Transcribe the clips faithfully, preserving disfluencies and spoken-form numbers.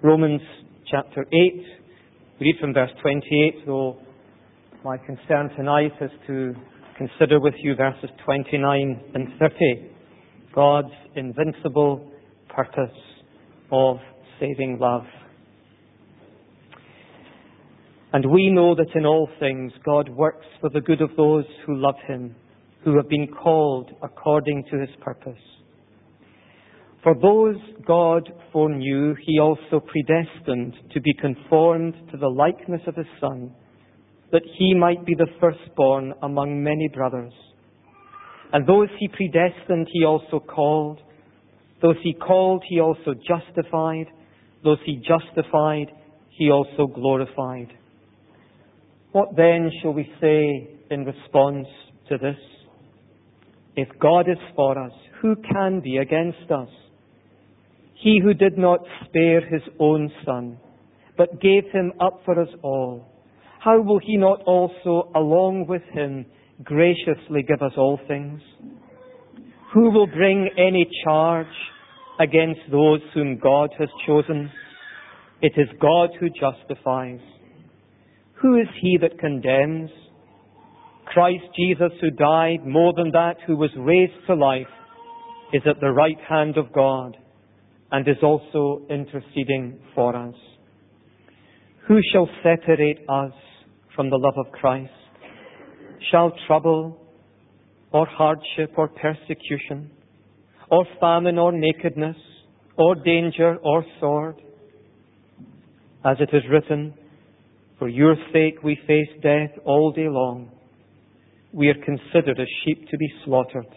Romans chapter eight. We read from verse twenty-eight, though my concern tonight is to consider with you verses twenty-nine and thirty. God's invincible purpose of saving love. And we know that in all things God works for the good of those who love Him, who have been called according to His purpose. For those God foreknew, He also predestined to be conformed to the likeness of His Son, that He might be the firstborn among many brothers. And those He predestined, He also called. Those He called, He also justified. Those He justified, He also glorified. What then shall we say in response to this? If God is for us, who can be against us? He who did not spare His own Son, but gave Him up for us all, how will He not also, along with Him, graciously give us all things? Who will bring any charge against those whom God has chosen? It is God who justifies. Who is he that condemns? Christ Jesus, who died, more than that, who was raised to life, is at the right hand of God and is also interceding for us. Who shall separate us from the love of Christ? Shall trouble, or hardship, or persecution, or famine, or nakedness, or danger, or sword? As it is written, for your sake we face death all day long. We are considered as sheep to be slaughtered.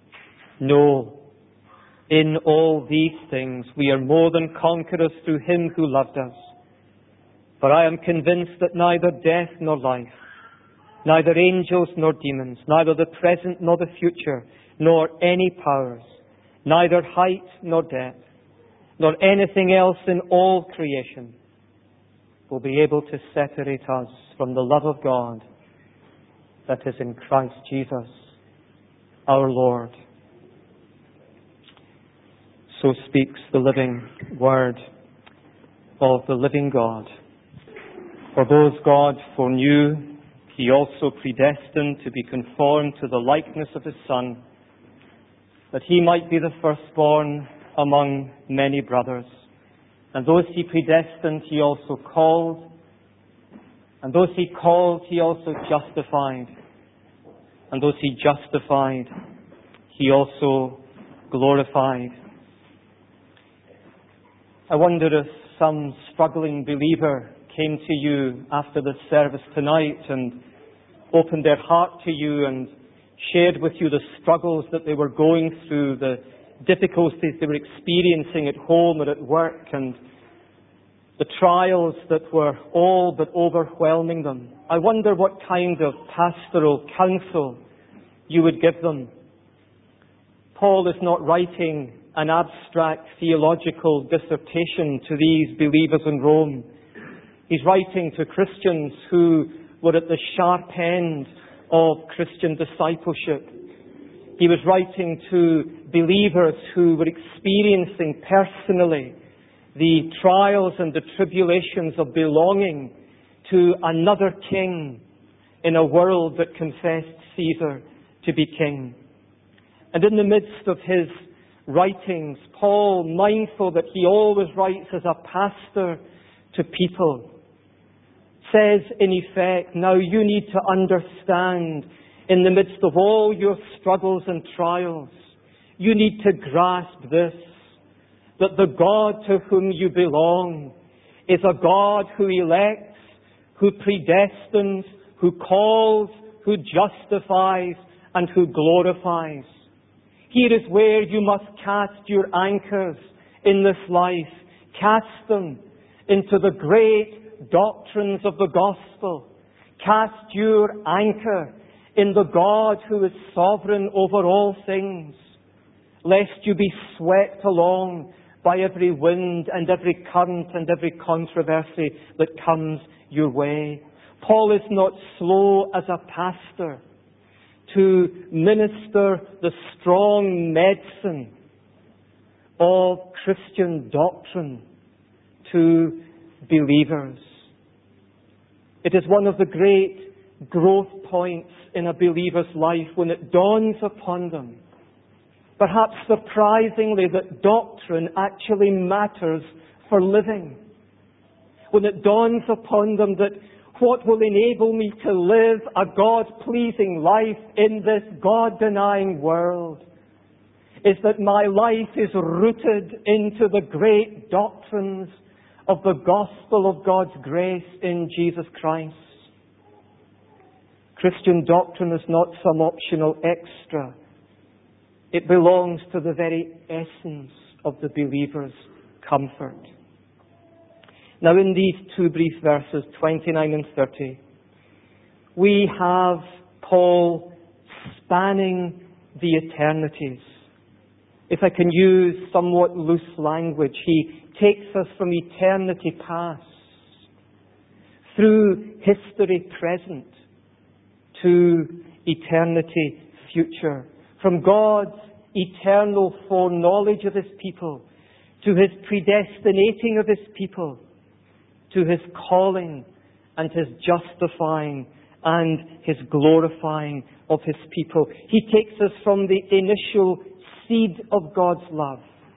No, in all these things we are more than conquerors through Him who loved us. For I am convinced that neither death nor life, neither angels nor demons, neither the present nor the future, nor any powers, neither height nor depth, nor anything else in all creation will be able to separate us from the love of God that is in Christ Jesus, our Lord. So speaks the living word of the living God. For those God foreknew, He also predestined to be conformed to the likeness of His Son, that He might be the firstborn among many brothers. And those He predestined, He also called. And those He called, He also justified. And those He justified, He also glorified. I wonder if some struggling believer came to you after the service tonight and opened their heart to you and shared with you the struggles that they were going through, the difficulties they were experiencing at home or at work, and the trials that were all but overwhelming them. I wonder what kind of pastoral counsel you would give them. Paul is not writing an abstract theological dissertation to these believers in Rome. He's writing to Christians who were at the sharp end of Christian discipleship. He was writing to believers who were experiencing personally the trials and the tribulations of belonging to another king in a world that confessed Caesar to be king. And in the midst of his writings, Paul, mindful that he always writes as a pastor to people, says in effect, now you need to understand, in the midst of all your struggles and trials, you need to grasp this, that the God to whom you belong is a God who elects, who predestines, who calls, who justifies, and who glorifies. Here is where you must cast your anchors in this life. Cast them into the great doctrines of the gospel. Cast your anchor in the God who is sovereign over all things, lest you be swept along by every wind and every current and every controversy that comes your way. Paul is not slow as a pastor to minister the strong medicine of Christian doctrine to believers. It is one of the great growth points in a believer's life when it dawns upon them, perhaps surprisingly, that doctrine actually matters for living. When it dawns upon them that what will enable me to live a God-pleasing life in this God-denying world is that my life is rooted into the great doctrines of the gospel of God's grace in Jesus Christ. Christian doctrine is not some optional extra. It belongs to the very essence of the believer's comfort. Now, in these two brief verses, twenty-nine and thirty, we have Paul spanning the eternities. If I can use somewhat loose language, he takes us from eternity past, through history present, to eternity future. From God's eternal foreknowledge of His people, to His predestinating of His people, to His calling and His justifying and His glorifying of His people. He takes us from the initial seed of God's love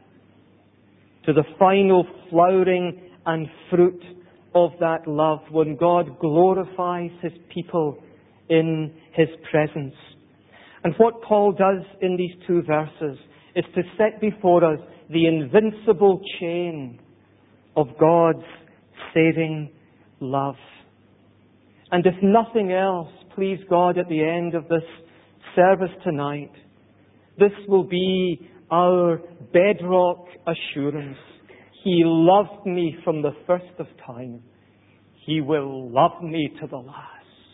to the final flowering and fruit of that love when God glorifies His people in His presence. And what Paul does in these two verses is to set before us the invincible chain of God's saving love. And if nothing else, please God, at the end of this service tonight, this will be our bedrock assurance. He loved me from the first of time. He will love me to the last.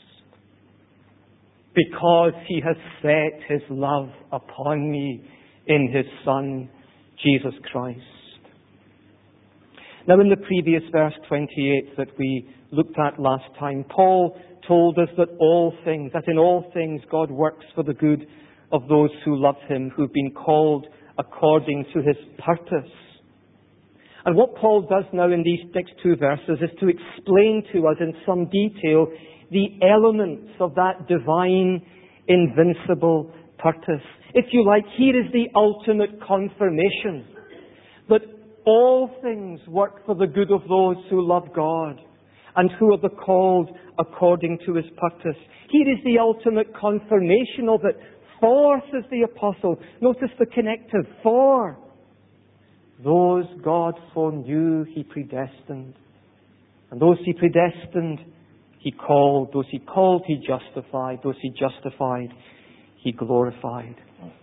Because He has set His love upon me in His Son, Jesus Christ. Now, in the previous verse twenty-eight that we looked at last time, Paul told us that all things, that in all things God works for the good of those who love Him, who've been called according to His purpose. And what Paul does now in these next two verses is to explain to us in some detail the elements of that divine, invincible purpose. If you like, here is the ultimate confirmation that all things work for the good of those who love God and who are the called according to His purpose. Here is the ultimate confirmation of it. For, says the apostle, notice the connective, for those God foreknew He predestined. And those He predestined, He called. Those He called, He justified. Those He justified, He glorified.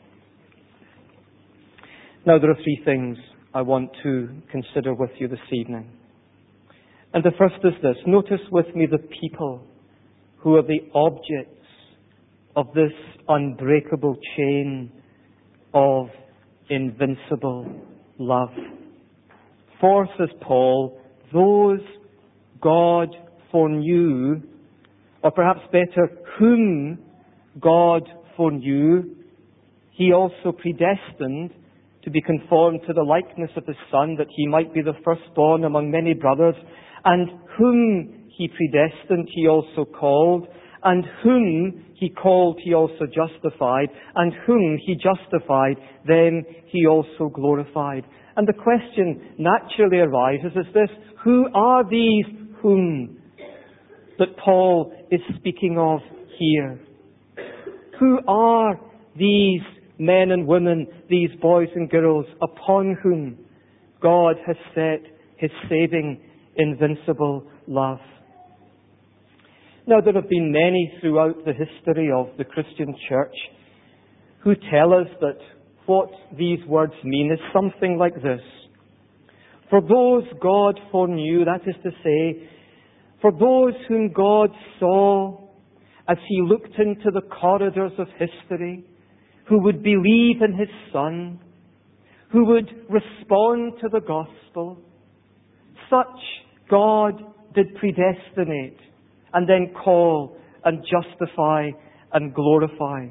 Now there are three things I want to consider with you this evening. And the first is this. Notice with me the people who are the objects of this unbreakable chain of invincible love. For, says Paul, those God foreknew, or perhaps better, whom God foreknew, He also predestined to be conformed to the likeness of His Son, that He might be the firstborn among many brothers. And whom He predestined, He also called. And whom He called, He also justified. And whom He justified, then He also glorified. And the question naturally arises is this: who are these whom that Paul is speaking of here? Who are these men and women, these boys and girls, upon whom God has set His saving, invincible love? Now, there have been many throughout the history of the Christian church who tell us that what these words mean is something like this. For those God foreknew, that is to say, for those whom God saw as He looked into the corridors of history, who would believe in His Son, who would respond to the gospel, such God did predestinate and then call and justify and glorify.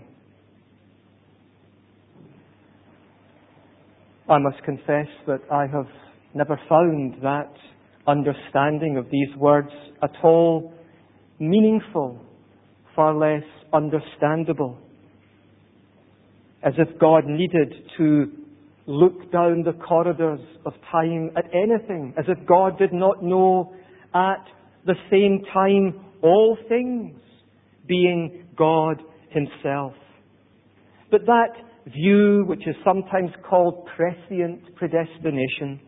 I must confess that I have never found that understanding of these words at all meaningful, far less understandable. As if God needed to look down the corridors of time at anything, as if God did not know at the same time all things, being God himself. But that view, which is sometimes called prescient predestination,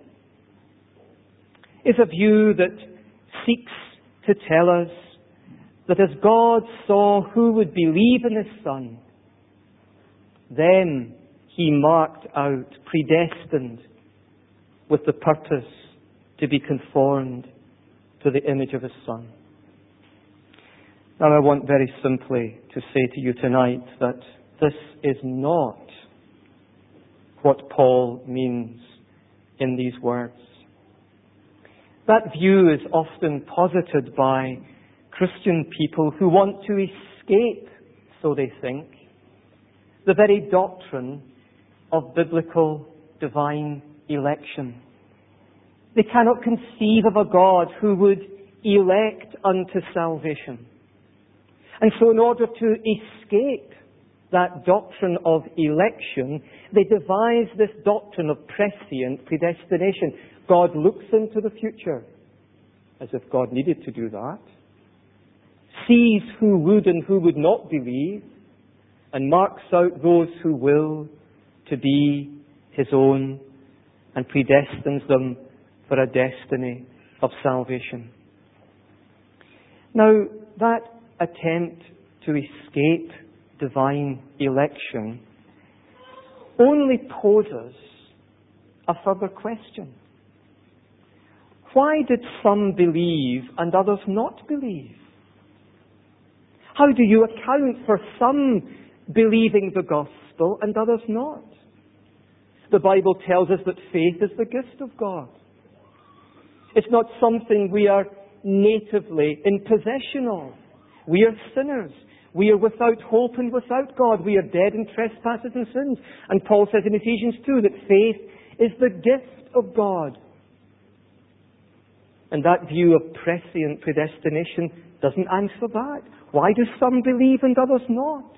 is a view that seeks to tell us that as God saw who would believe in his Son, then he marked out, predestined, with the purpose to be conformed to the image of his Son. Now I want very simply to say to you tonight that this is not what Paul means in these words. That view is often posited by Christian people who want to escape, so they think, the very doctrine of biblical divine election. They cannot conceive of a God who would elect unto salvation. And so in order to escape that doctrine of election, they devise this doctrine of prescient predestination. God looks into the future, as if God needed to do that, sees who would and who would not believe, and marks out those who will to be his own, and predestines them for a destiny of salvation. Now, that attempt to escape divine election only poses a further question. Why did some believe and others not believe? How do you account for some believing the gospel and others not? The Bible tells us that faith is the gift of God. It's not something we are natively in possession of. We are sinners. We are without hope and without God. We are dead in trespasses and sins. And Paul says in Ephesians two that faith is the gift of God. And that view of prescient predestination doesn't answer that. Why do some believe and others not?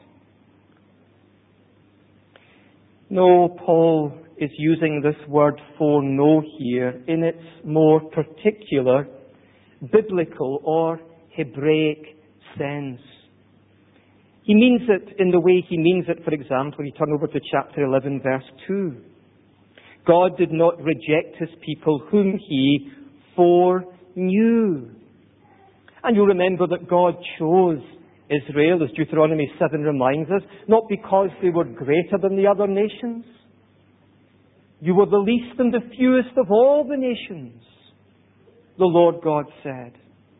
No, Paul is using this word foreknow here in its more particular biblical or Hebraic sense. He means it in the way he means it, for example, you turn over to chapter eleven, verse two. God did not reject his people whom he foreknew. And you'll remember that God chose Israel, as Deuteronomy seven reminds us, not because they were greater than the other nations. You were the least and the fewest of all the nations, the Lord God said.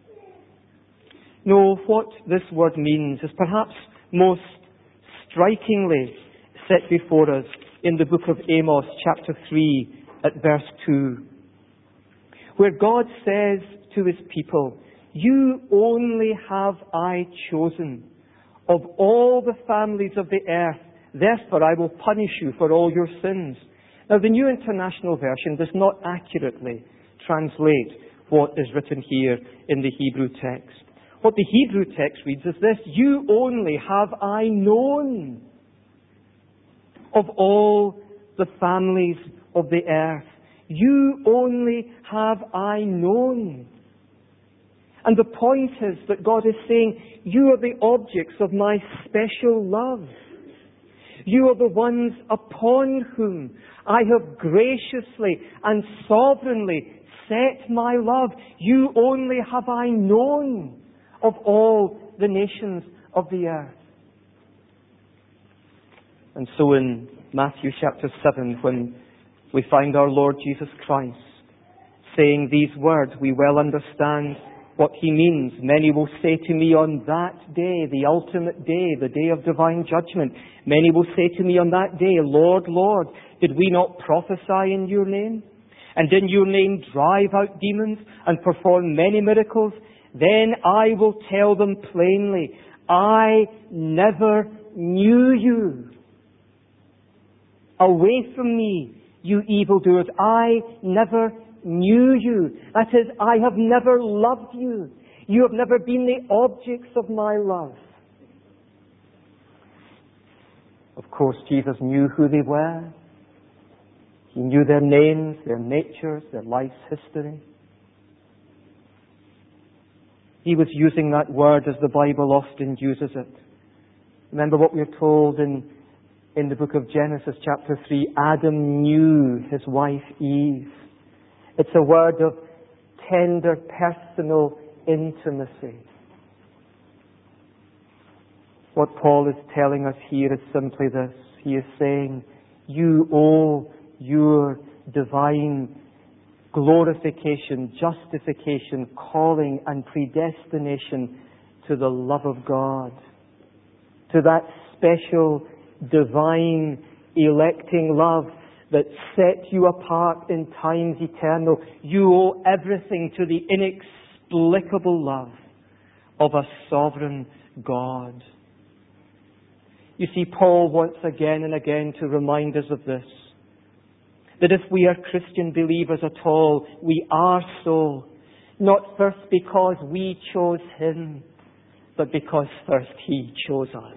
No, what this word means is perhaps most strikingly set before us in the book of Amos, chapter three, at verse two, where God says to his people, "You only have I chosen of all the families of the earth, therefore I will punish you for all your sins." Now, the New International Version does not accurately translate what is written here in the Hebrew text. What the Hebrew text reads is this: "You only have I known of all the families of the earth. You only have I known." And the point is that God is saying, you are the objects of my special love. You are the ones upon whom I have graciously and sovereignly set my love. You only have I known of all the nations of the earth. And so in Matthew chapter seven, when we find our Lord Jesus Christ saying these words, we well understand what he means. Many will say to me on that day, the ultimate day, the day of divine judgment, many will say to me on that day, "Lord, Lord, did we not prophesy in your name? And in your name drive out demons and perform many miracles?" Then I will tell them plainly, "I never knew you. Away from me, you evildoers, I never knew you. That is, I have never loved you. You have never been the objects of my love. Of course, Jesus knew who they were. He knew their names, their natures, their life's history. He was using that word as the Bible often uses it. Remember what we are told in, in the book of Genesis chapter three. Adam knew his wife Eve. It's a word of tender, personal intimacy. What Paul is telling us here is simply this. He is saying, you owe your divine glorification, justification, calling and predestination to the love of God, to that special divine electing love that set you apart in times eternal. You owe everything to the inexplicable love of a sovereign God. You see, Paul wants again and again to remind us of this. That if we are Christian believers at all, we are so, not first because we chose Him, but because first He chose us.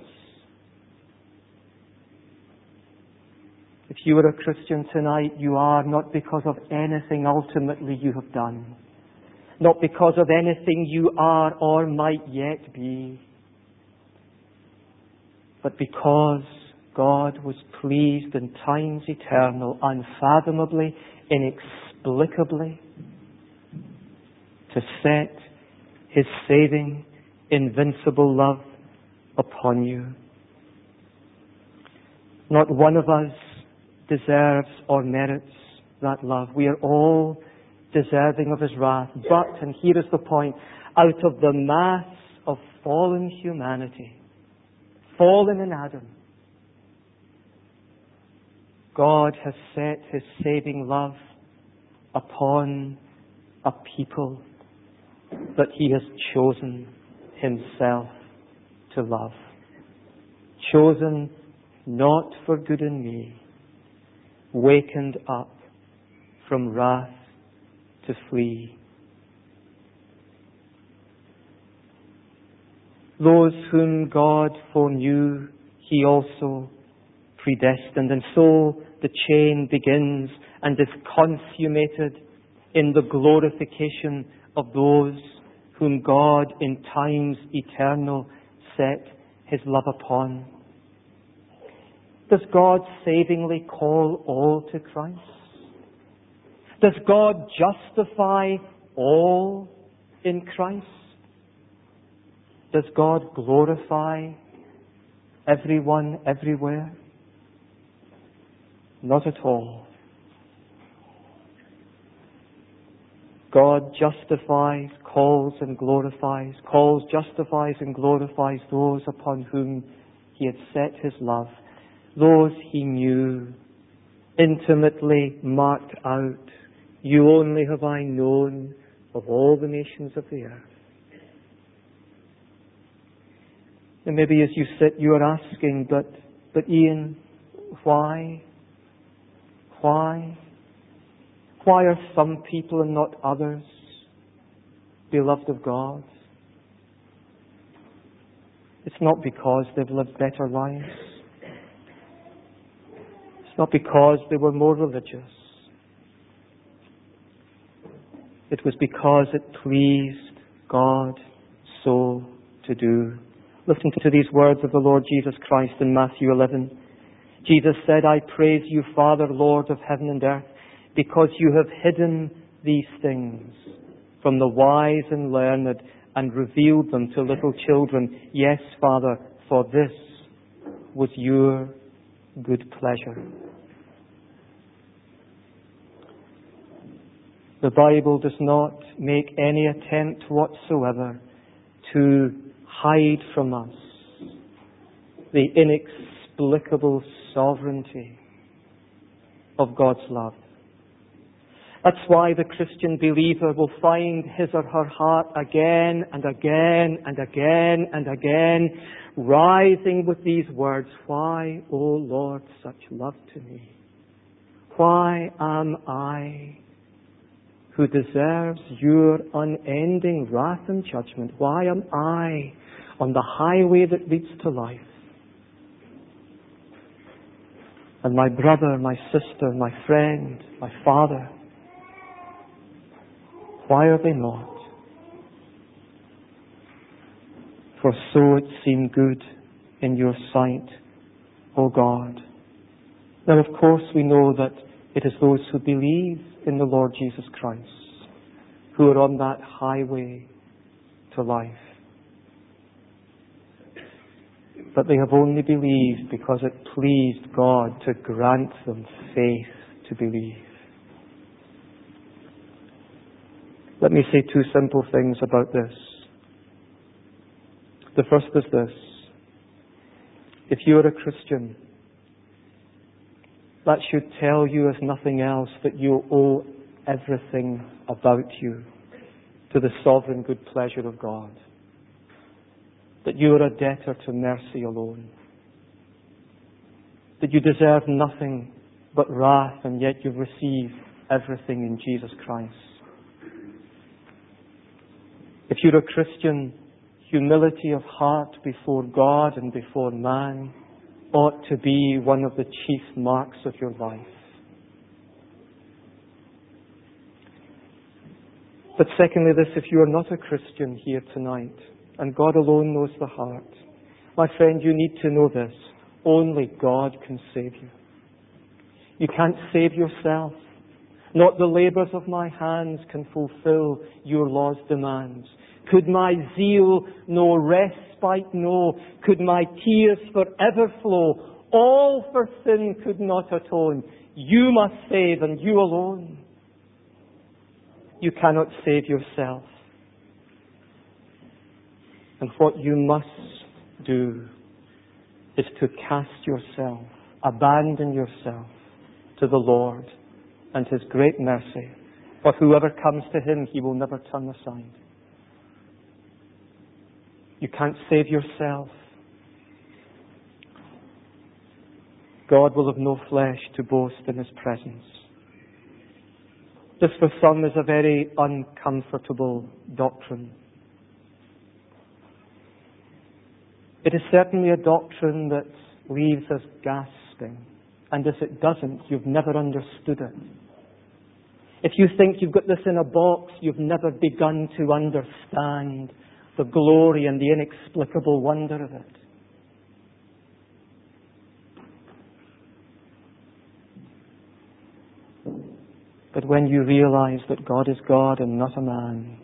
If you are a Christian tonight, you are not because of anything ultimately you have done, not because of anything you are or might yet be, but because God was pleased in times eternal, unfathomably, inexplicably, to set His saving, invincible love upon you. Not one of us deserves or merits that love. We are all deserving of His wrath. But, and here is the point, out of the mass of fallen humanity, fallen in Adam, God has set His saving love upon a people that He has chosen Himself to love. Chosen not for good in me, wakened up from wrath to flee. Those whom God foreknew, He also predestined. And so the chain begins and is consummated in the glorification of those whom God in times eternal set His love upon. Does God savingly call all to Christ? Does God justify all in Christ? Does God glorify everyone everywhere? Not at all. God justifies, calls and glorifies, calls, justifies and glorifies those upon whom He had set His love, those He knew, intimately marked out. You only have I known of all the nations of the earth. And maybe as you sit, you are asking, but, but Ian, why? Why? Why are some people and not others beloved of God? It's not because they've lived better lives. It's not because they were more religious. It was because it pleased God so to do. Listen to these words of the Lord Jesus Christ in Matthew eleven. Jesus said, I praise you, Father, Lord of heaven and earth, because you have hidden these things from the wise and learned and revealed them to little children. Yes, Father, for this was your good pleasure. The Bible does not make any attempt whatsoever to hide from us the inexplicable sovereignty of God's love. That's why the Christian believer will find his or her heart again and again and again and again rising with these words, why, O Lord, such love to me? Why am I who deserves your unending wrath and judgment, why am I on the highway that leads to life? And my brother, my sister, my friend, my father, why are they not? For so it seemed good in your sight, O God. Now, of course, we know that it is those who believe in the Lord Jesus Christ who are on that highway to life. But they have only believed because it pleased God to grant them faith to believe. Let me say two simple things about this. The first is this. If you are a Christian, that should tell you, as nothing else, that you owe everything about you to the sovereign good pleasure of God. That you are a debtor to mercy alone. That you deserve nothing but wrath, and yet you've received everything in Jesus Christ. If you're a Christian, humility of heart before God and before man ought to be one of the chief marks of your life. But secondly, this, if you are not a Christian here tonight, and God alone knows the heart, my friend, you need to know this. Only God can save you. You can't save yourself. Not the labours of my hands can fulfill your law's demands. Could my zeal no respite know? Could my tears forever flow? All for sin could not atone. You must save, and you alone. You cannot save yourself. And what you must do is to cast yourself, abandon yourself to the Lord and His great mercy. For whoever comes to Him, He will never turn aside. You can't save yourself. God will have no flesh to boast in His presence. This for some is a very uncomfortable doctrine. It is certainly a doctrine that leaves us gasping. And if it doesn't, you've never understood it. If you think you've got this in a box, you've never begun to understand the glory and the inexplicable wonder of it. But when you realize that God is God and not a man,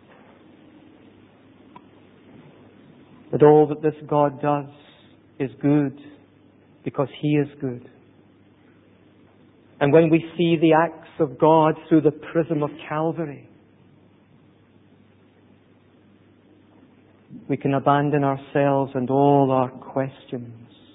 that all that this God does is good because He is good. And when we see the acts of God through the prism of Calvary, we can abandon ourselves and all our questions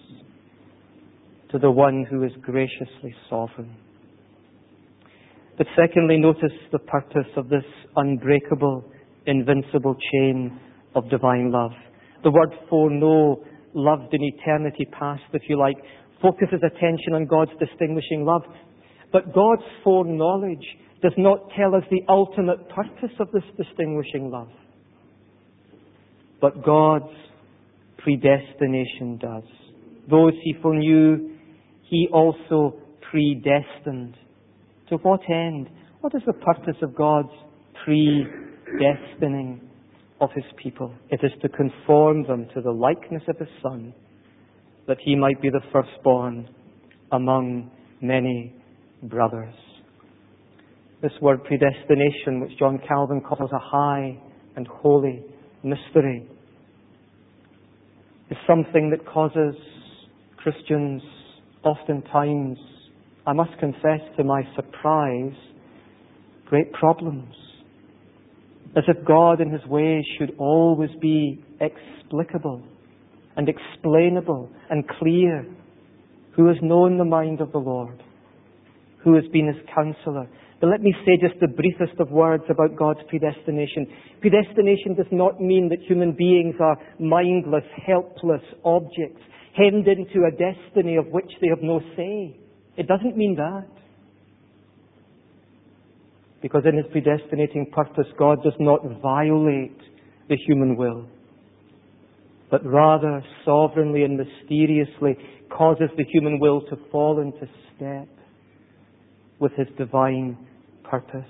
to the one who is graciously sovereign. But secondly, notice the purpose of this unbreakable, invincible chain of divine love. The word foreknow, loved in eternity past, if you like, focuses attention on God's distinguishing love. But God's foreknowledge does not tell us the ultimate purpose of this distinguishing love. But God's predestination does. Those He foreknew, He also predestined. To what end? What is the purpose of God's predestining of His people? It is to conform them to the likeness of His Son, that He might be the firstborn among many brothers. This word predestination, which John Calvin calls a high and holy mystery, is something that causes Christians oftentimes, I must confess to my surprise, great problems. As if God in His ways should always be explicable and explainable and clear. Who has known the mind of the Lord? Who has been His counselor? But let me say just the briefest of words about God's predestination. Predestination does not mean that human beings are mindless, helpless objects, hemmed into a destiny of which they have no say. It doesn't mean that. Because in his predestinating purpose, God does not violate the human will, but rather sovereignly and mysteriously causes the human will to fall into step with his divine purpose.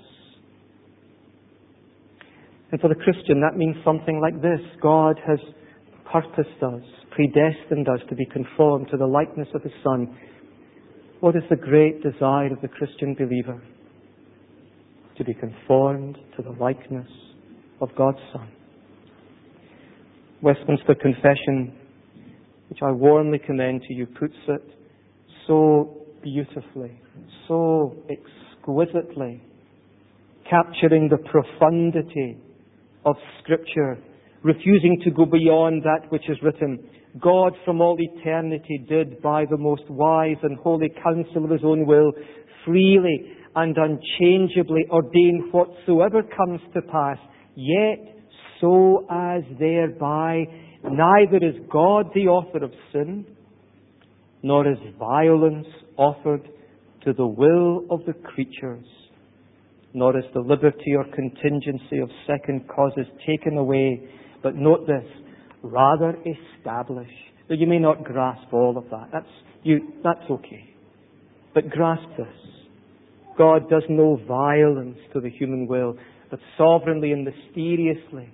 And for the Christian, that means something like this. God has purposed us, predestined us to be conformed to the likeness of his Son. What is the great desire of the Christian believer? To be conformed to the likeness of God's Son. Westminster Confession, which I warmly commend to you, puts it so beautifully, so exquisitely, capturing the profundity of Scripture, refusing to go beyond that which is written. God from all eternity did, by the most wise and holy counsel of his own will, freely and unchangeably ordain whatsoever comes to pass, yet so as thereby neither is God the author of sin, nor is violence offered to the will of the creatures, nor is the liberty or contingency of second causes taken away, but note this, rather established. Now, you may not grasp all of that. That's, you, that's okay. But grasp this. God does no violence to the human will, but sovereignly and mysteriously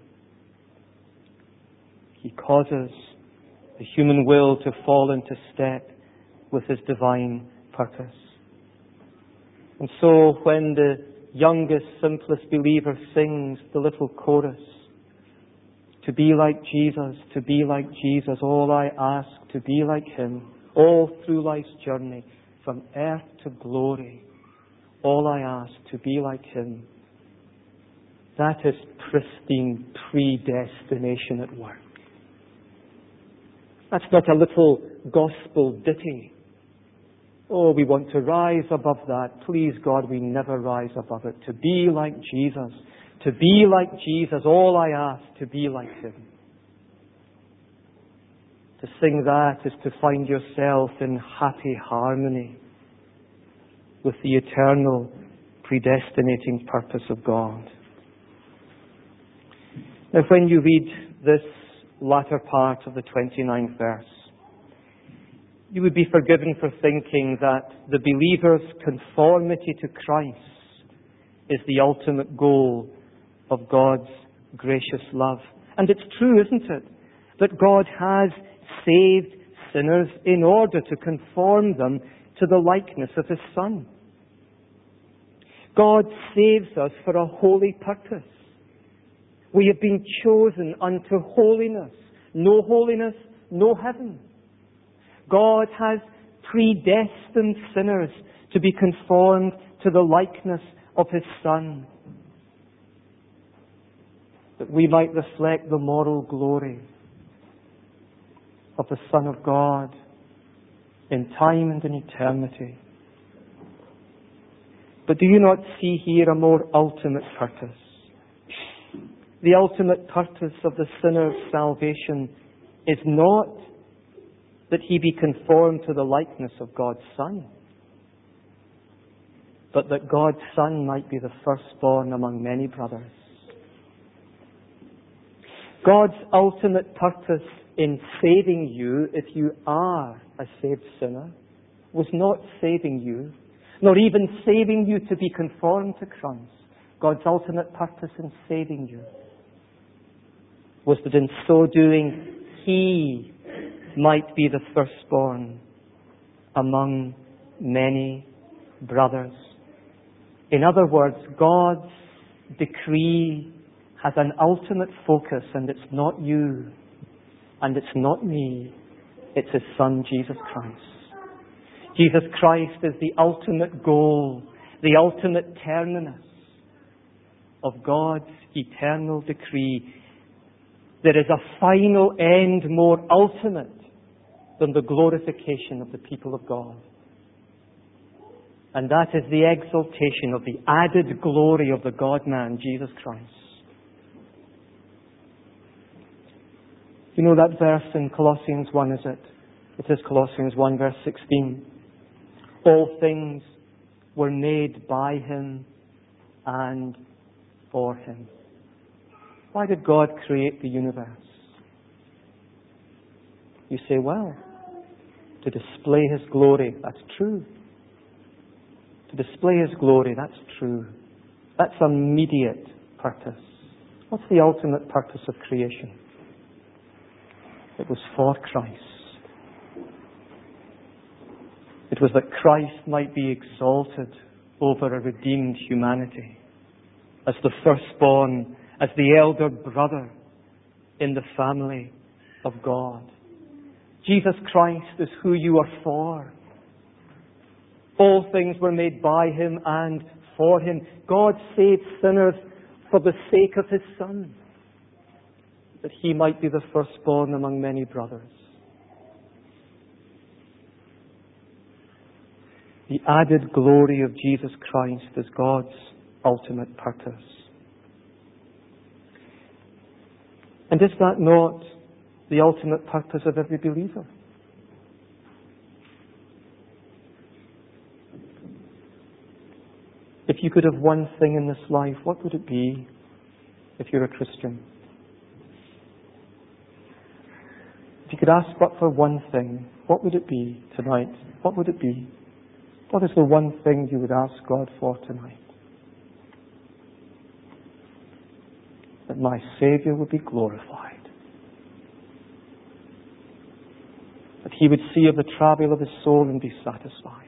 he causes the human will to fall into step with his divine purpose. And so when the youngest, simplest believer sings the little chorus, to be like Jesus, to be like Jesus, all I ask to be like him, all through life's journey, from earth to glory, all I ask to be like him. That is pristine predestination at work. That's not a little gospel ditty. Oh, we want to rise above that. Please, God, we never rise above it. To be like Jesus. To be like Jesus. All I ask, to be like him. To sing that is to find yourself in happy harmony with the eternal predestinating purpose of God. Now, when you read this latter part of the twenty-ninth verse, you would be forgiven for thinking that the believer's conformity to Christ is the ultimate goal of God's gracious love. And it's true, isn't it, that God has saved sinners in order to conform them to the likeness of his Son. God saves us for a holy purpose. We have been chosen unto holiness. No holiness, no heaven. God has predestined sinners to be conformed to the likeness of his Son, that we might reflect the moral glory of the Son of God in time and in eternity. But do you not see here a more ultimate purpose? The ultimate purpose of the sinner's salvation is not that he be conformed to the likeness of God's Son, but that God's Son might be the firstborn among many brothers. God's ultimate purpose in saving you, if you are a saved sinner, was not saving you, nor even saving you to be conformed to Christ. God's ultimate purpose in saving you was that in so doing, he might be the firstborn among many brothers. In other words, God's decree has an ultimate focus, and it's not you, and it's not me, it's his Son, Jesus Christ. Jesus Christ is the ultimate goal, the ultimate terminus of God's eternal decree. There is a final end more ultimate than the glorification of the people of God. And that is the exaltation of the added glory of the God-man, Jesus Christ. You know that verse in Colossians one, is it? It is Colossians one, verse sixteen. All things were made by him and for him. Why did God create the universe? You say, well, to display his glory. That's true. To display his glory, that's true. That's immediate purpose. What's the ultimate purpose of creation? It was for Christ. It was that Christ might be exalted over a redeemed humanity as the firstborn, as the elder brother in the family of God. Jesus Christ is who you are for. All things were made by him and for him. God saved sinners for the sake of his Son, that he might be the firstborn among many brothers. The added glory of Jesus Christ is God's ultimate purpose. And is that not the ultimate purpose of every believer? If you could have one thing in this life, what would it be if you're a Christian? If you could ask but for one thing, what would it be tonight? What would it be? What is the one thing you would ask God for tonight? That my Saviour would be glorified. That he would see of the travail of his soul and be satisfied.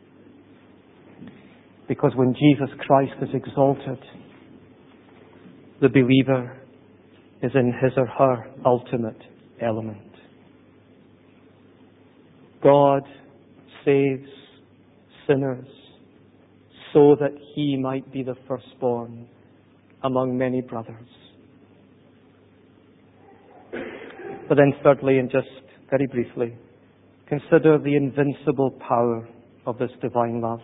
Because when Jesus Christ is exalted, the believer is in his or her ultimate element. God saves sinners so that he might be the firstborn among many brothers. But then thirdly, and just very briefly, consider the invincible power of this divine love.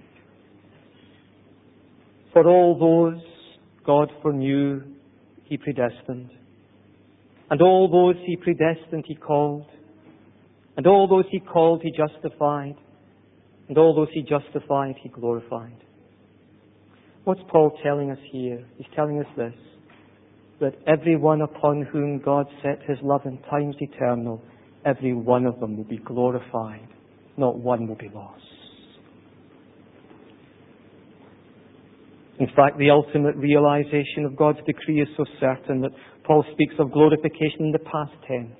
For all those God foreknew, he predestined. And all those he predestined, he called. And all those he called, he justified. And all those he justified, he glorified. What's Paul telling us here? He's telling us this, that everyone upon whom God set his love in times eternal, every one of them will be glorified. Not one will be lost. In fact, the ultimate realization of God's decree is so certain that Paul speaks of glorification in the past tense.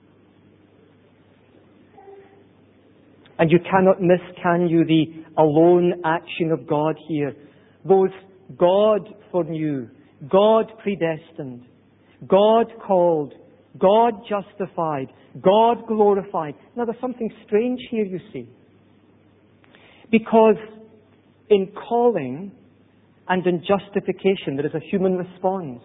And you cannot miss, can you, the alone action of God here. Those God foreknew, God predestined, God called, God justified, God glorified. Now there's something strange here, you see. Because in calling and in justification, there is a human response.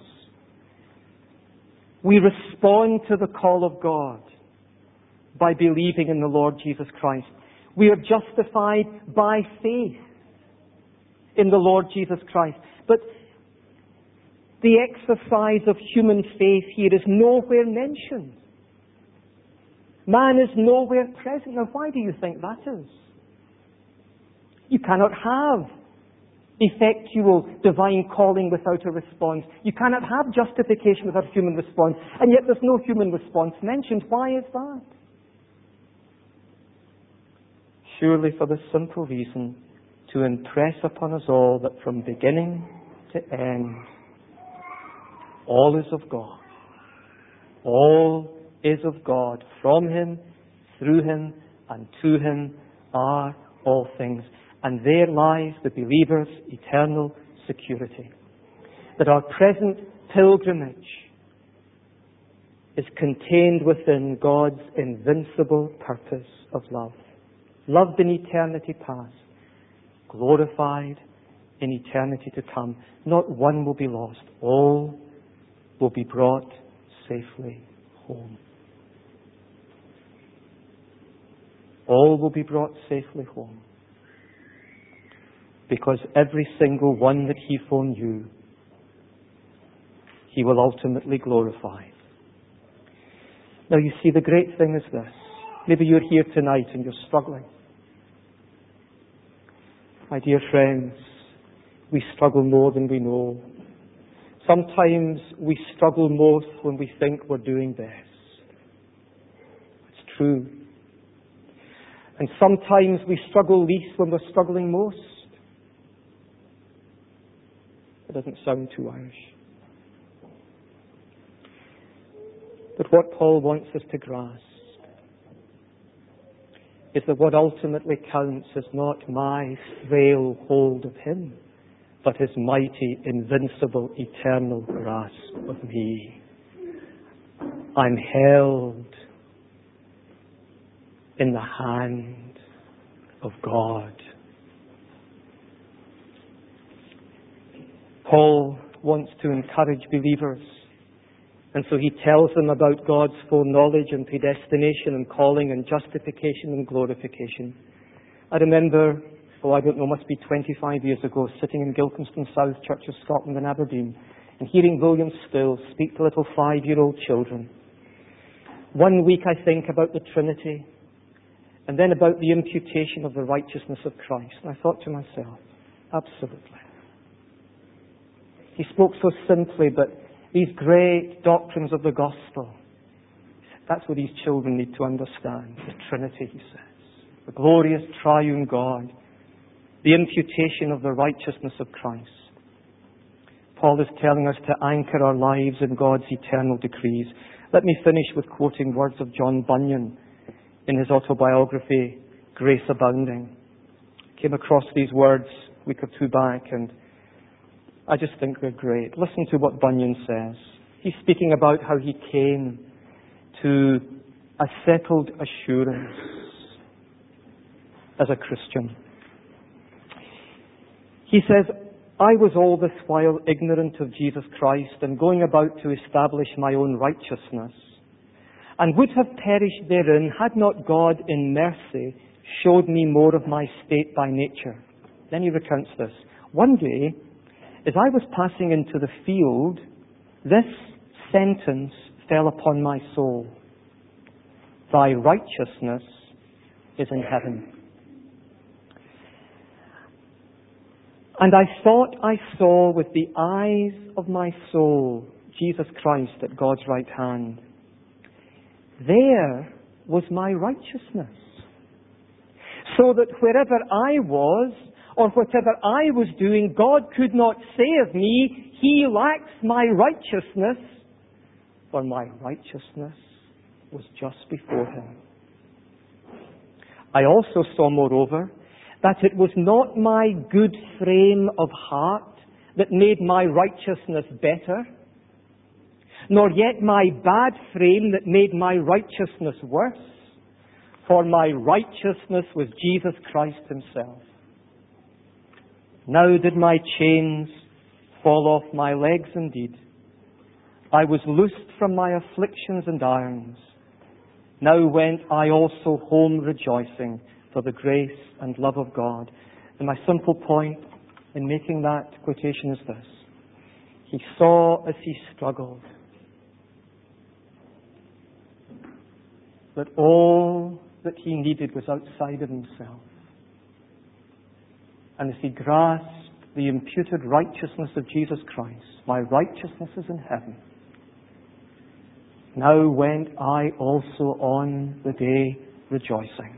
We respond to the call of God by believing in the Lord Jesus Christ. We are justified by faith in the Lord Jesus Christ. But the exercise of human faith here is nowhere mentioned. Man is nowhere present. Now, why do you think that is? You cannot have effectual divine calling without a response. You cannot have justification without human response. And yet there's no human response mentioned. Why is that? Surely for the simple reason to impress upon us all that from beginning to end, all is of God. All is of God. From him, through him, and to him are all things. And there lies the believer's eternal security. That our present pilgrimage is contained within God's invincible purpose of love. Loved in eternity past, glorified in eternity to come. Not one will be lost. All will be brought safely home. All will be brought safely home. Because every single one that he foreknew, he will ultimately glorify. Now you see, the great thing is this. Maybe you're here tonight and you're struggling. My dear friends, we struggle more than we know. Sometimes we struggle most when we think we're doing best. It's true. And sometimes we struggle least when we're struggling most. It doesn't sound too Irish. But what Paul wants us to grasp is that what ultimately counts is not my frail hold of him, but his mighty, invincible, eternal grasp of me. I'm held in the hand of God. Paul wants to encourage believers, and so he tells them about God's foreknowledge and predestination and calling and justification and glorification. I remember, oh, I don't know, must be twenty-five years ago, sitting in Gilcomston South Church of Scotland in Aberdeen and hearing William Still speak to little five-year-old children. One week I think about the Trinity, and then about the imputation of the righteousness of Christ. And I thought to myself, absolutely. He spoke so simply, but these great doctrines of the gospel, that's what these children need to understand. The Trinity, he says. The glorious triune God. The imputation of the righteousness of Christ. Paul is telling us to anchor our lives in God's eternal decrees. Let me finish with quoting words of John Bunyan in his autobiography, Grace Abounding. I came across these words a week or two back, and I just think they're great. Listen to what Bunyan says. He's speaking about how he came to a settled assurance as a Christian. He says, I was all this while ignorant of Jesus Christ and going about to establish my own righteousness, and would have perished therein had not God in mercy showed me more of my state by nature. Then he recounts this. One day, as I was passing into the field, this sentence fell upon my soul. Thy righteousness is in heaven. And I thought I saw with the eyes of my soul Jesus Christ at God's right hand. There was my righteousness. So that wherever I was, or whatever I was doing, God could not say of me, he lacks my righteousness, for my righteousness was just before him. I also saw, moreover, that it was not my good frame of heart that made my righteousness better, nor yet my bad frame that made my righteousness worse, for my righteousness was Jesus Christ himself. Now did my chains fall off my legs indeed. I was loosed from my afflictions and irons. Now went I also home rejoicing for the grace and love of God. And my simple point in making that quotation is this. He saw as he struggled that all that he needed was outside of himself. And as he grasped the imputed righteousness of Jesus Christ, my righteousness is in heaven. Now went I also on the day rejoicing.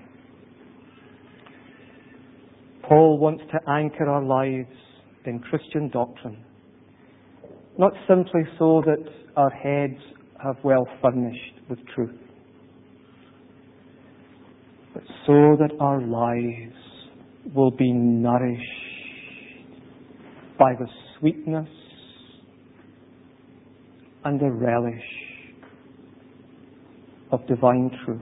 Paul wants to anchor our lives in Christian doctrine, not simply so that our heads have well furnished with truth, but so that our lives will be nourished by the sweetness and the relish of divine truth.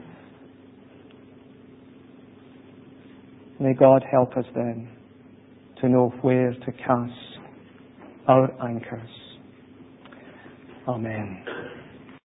May God help us then to know where to cast our anchors. Amen.